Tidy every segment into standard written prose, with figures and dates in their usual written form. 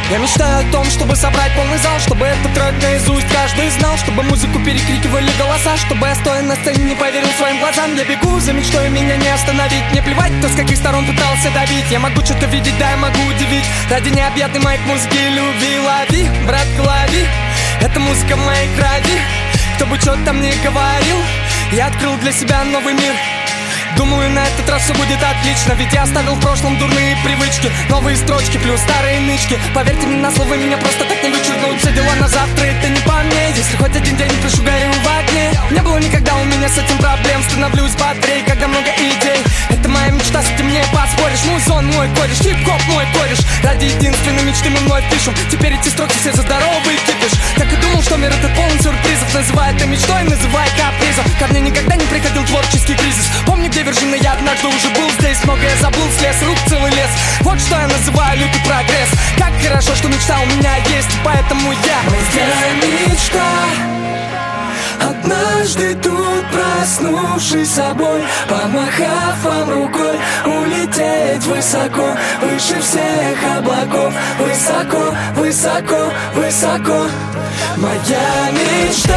Я мечтаю о том, чтобы собрать полный зал, чтобы этот трек наизусть каждый знал, чтобы музыку перекрикивали голоса, чтобы я, стоя на сцене, не поверил своим глазам. Я бегу за мечтой, меня не остановить. Мне плевать, кто с каких сторон пытался давить. Я могу что-то видеть, да, я могу удивить. Ради необъятной моей музыки любви. Лови, братка, лови, это музыка моей крови. Кто бы что там ни говорил, я открыл для себя новый мир. Думаю, на этот раз все будет отлично, ведь я оставил в прошлом дурные привычки. Новые строчки плюс старые нычки. Поверьте мне на слово, меня просто так не вычеркнуть. Все дела на завтра, это не по мне. Если хоть один день не прошу, горю в огне. Не было никогда у меня с этим проблем. Становлюсь бодрее, когда много идей. Это моя мечта, с этим не поспоришь. Музон мой кореш, хип-хоп мой кореш. Ради единственной мечты мы вновь пишем. Теперь эти строки все за здоровый кипиш. Так и думал, что мир этот полон сюрпризов. Называй это мечтой, называй капризом. Ко мне никогда не приходил творческий кризис. Помни, где вершина, я однажды уже был здесь. Многое забыл, слез рук целый лес. Вот что я называю лютый прогресс. Как хорошо, что мечта у меня есть, поэтому я моя мечта. Однажды тут, проснувшись собой, помахав вам рукой, улететь высоко, выше всех облаков. Высоко, высоко, высоко. Моя мечта.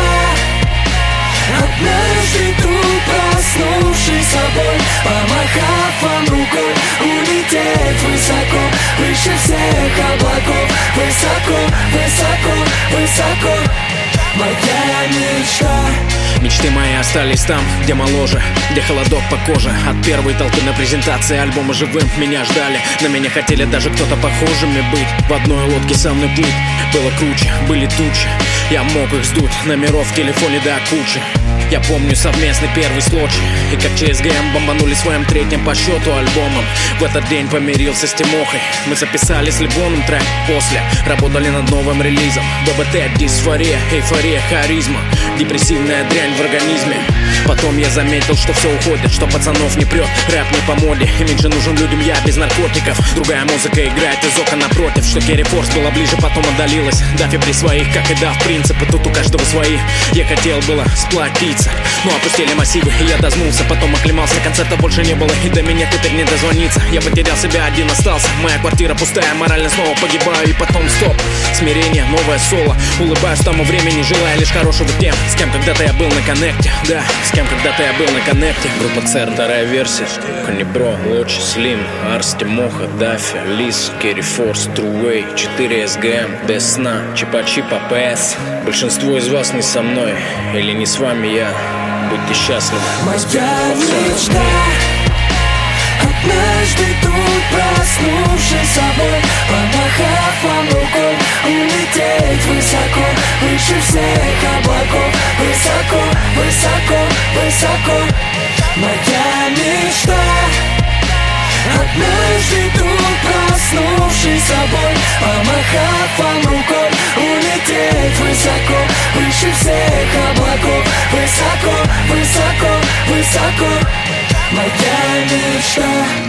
Однажды тут, проснувшись собой, помахав вам рукой, улететь высоко, выше всех облаков. Высоко, высоко, высоко. Моя мечта. Мечты мои остались там, где моложе, где холодок по коже. От первой толпы на презентации альбома живым меня ждали. На меня хотели даже кто-то похожими быть. В одной лодке со мной плыть было круче, были тучи. Я мог их сдуть, номеров в телефоне до кучи. Я помню совместный первый случай, и как ЧСГМ бомбанули своим третьим по счету альбомом. В этот день помирился с Тимохой. Мы записали с Лебоном трек после, работали над новым релизом. ББТ, дисфория, эйфория, харизма, депрессивная дрянь в организме. Потом я заметил, что все уходит, что пацанов не прет, рэп не по моде. Имидж нужен людям, я без наркотиков. Другая музыка играет из окон напротив. Что Керри Форс была ближе, потом отдалилась. Даффи при своих, как и Дафф, принципы тут у каждого свои. Я хотел было сплотиться, но опустили массивы, и я дознулся. Потом оклемался, концерта больше не было, и до меня теперь не дозвониться. Я потерял себя, один остался. Моя квартира пустая, морально снова погибаю. И потом стоп, смирение, новое соло. Улыбаюсь тому времени, желая лишь хорошего тем, с кем когда-то я был на коннекте. Да, с кем когда-то я был на коннекте. Группа ЦР, вторая версия. Конебро, Лочи, Слим, Арс, Тимоха, Даффи, Лис, Керри Форс, Труэй, 4 СГМ, без сна, Чипа-Чипа, ПС. Большинство из вас не со мной, или не с вами я. Будьте счастливы. Моя мечта. Однажды тут, проснувшись собой, помахав вам рукой, улететь высоко, выше всех облаков. Высоко, высоко, высоко. Моя мечта. Однажды тут, проснувшись собой, помахав вам рукой, улететь высоко, выше всех облаков. Высоко, высоко, высоко. Моя мечта.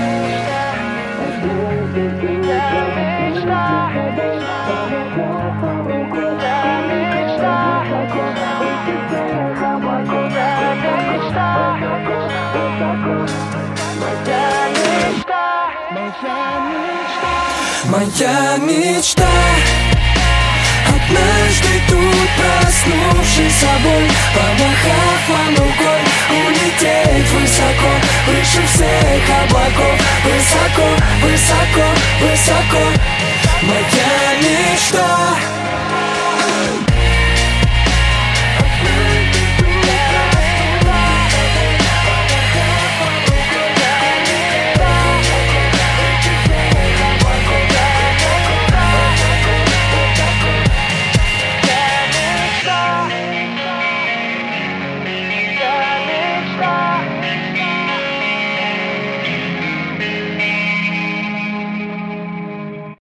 Моя мечта. Однажды тут, проснувшись собой, помахав вам рукой, улететь высоко, выше всех